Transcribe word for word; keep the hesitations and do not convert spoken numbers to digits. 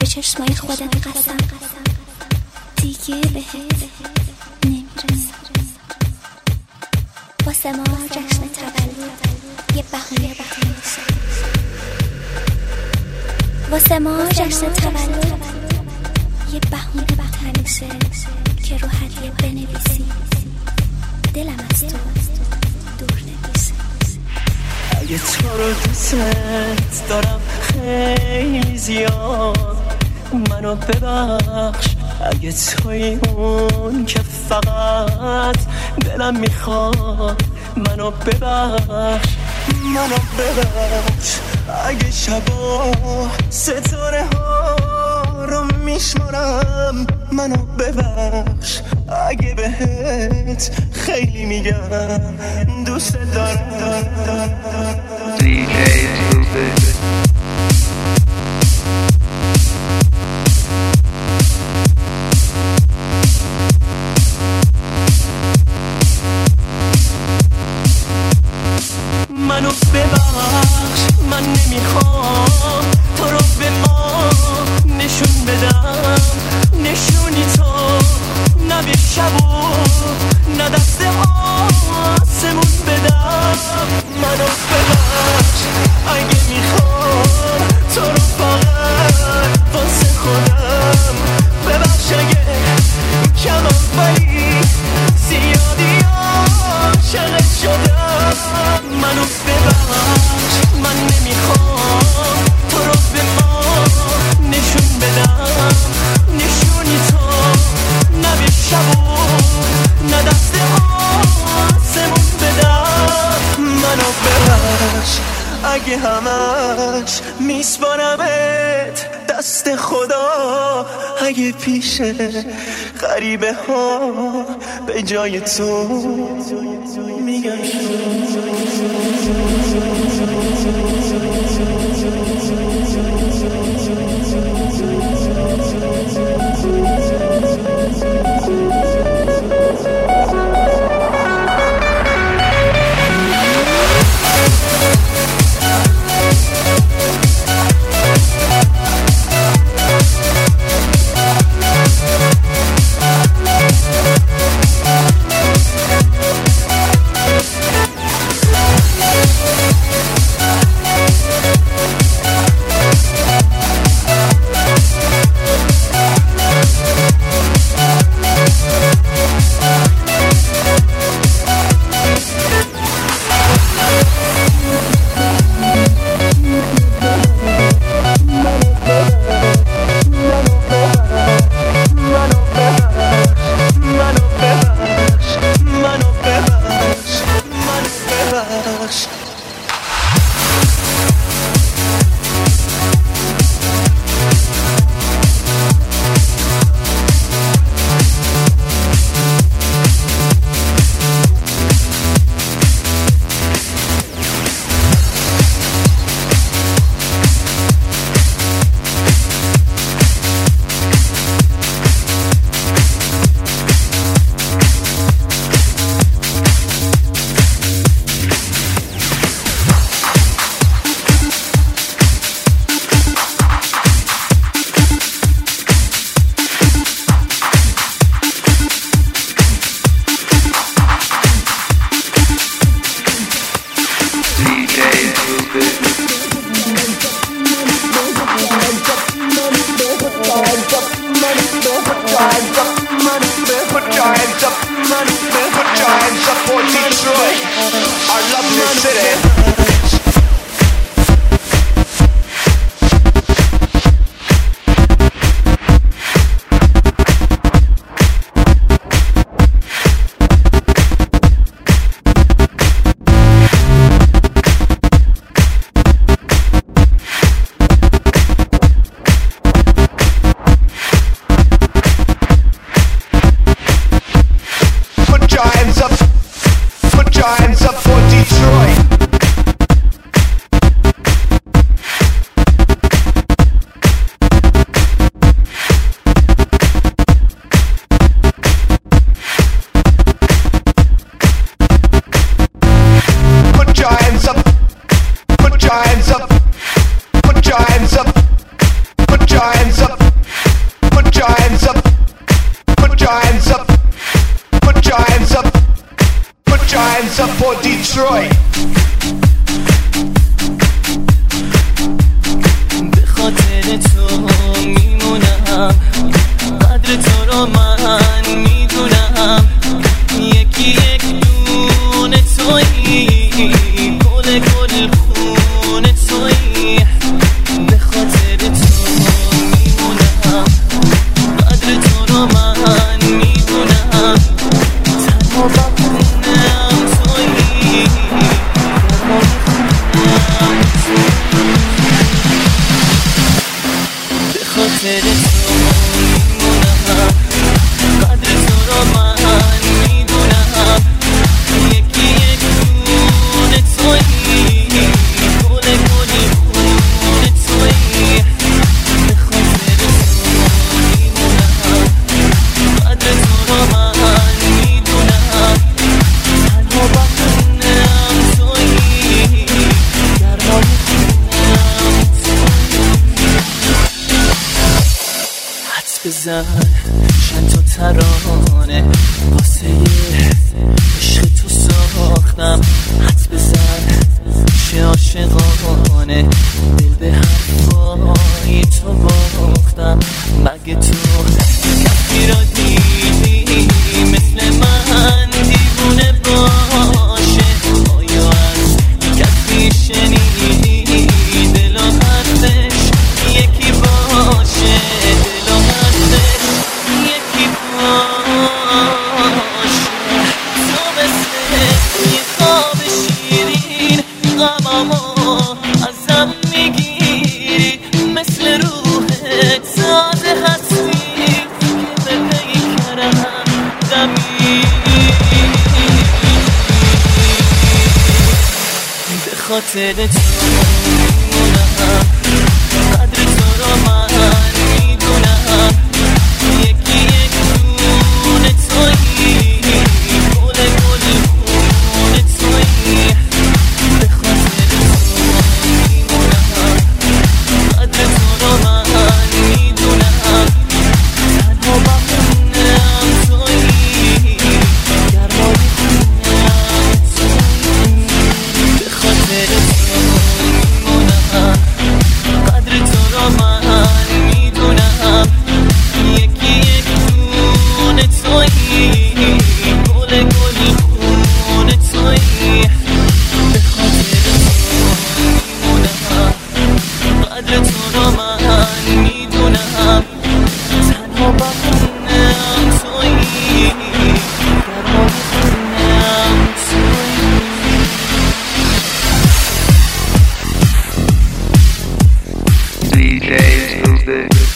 چشمای خودت قسم دیگه بهت نمیرسم. واسه ما جشن تولد یه بهونه بهانه‌شه. واسه ما جشن تولد یه بهونه بهانه‌شه که رو هدیه بنویسی دلم از تو دور نمیشه. اگه تو رو دوست دارم خیلی زیاد منو ببخش. اگه توی اون که فقط دلم میخواد منو ببخش. منو ببخش اگه شبا ستاره ها رو میشمارم. منو ببخش اگه بهت خیلی میگم دوست دارم. دی جی منو ببخش من نمیخوام تو رو به ما نشون بدم. نشونی تو نه به شب و نه دست آسمون بدم. منو ببخش اگه میخوام تو رو فقط واسه خودم. ببخش اگه کمم ولی زیادی عاشقت شدم. منو ببخش من نمیخوام تو رو به ما نشون بدم. نشونی تو نه به شب و نه دست آسمون بدم. منو ببخش اگه همش میسپارمت دست خدا. اگه پیش غریبه ها به جای تو میگم Troy. به خاطر تو میمونم، قدر تو رو من میدونم، یکی یک دونه تویی، گل گل خون تویی. به خاطر تو میمونم، قدر تو رو من میدونم، تنها بمونم تویی، به خاطر تو میمونم، قدر تو رو من میدونم، یکی یک دونه تویی، گل گل خون تویی. به خاطر تو میمونم، قدر تو رو من میدونم، تنها بمونم تویی، گرمای خونم تویی. حدس بزن چند تا ترانه واسه عشق تو ساختم، حدس بزن چه عاشقانه دل به حرفای تو باختم. مگه تو کسی را دیدی مثل من دیوونه باشه؟ آیا از کسی شنیدی دل و حرفش یکی باشه؟ دل و حرفش یکی باشه. تو مثل یه خواب شیرین غمامو ازم میگیری، مثل روحت تازه هستی که به پیکرم دمی. به خاطر تو میمونم، قدر تو رو من میدونم، یکی یک دونه تویی، گل گل خون تویی. به خاطر تو میمونم، قدر تو رو من میدونم، تنها بمونم تویی، گرمای خونم تویی. به خاطر تو میمونم، قدر تو رو من میدونم، یکی یک دونه تویی، گل گل خون تویی. به خاطر تو میمونم، قدر تو رو من میدونم، تنها بمونم تویی، گرمای خونم تویی. D Js move it.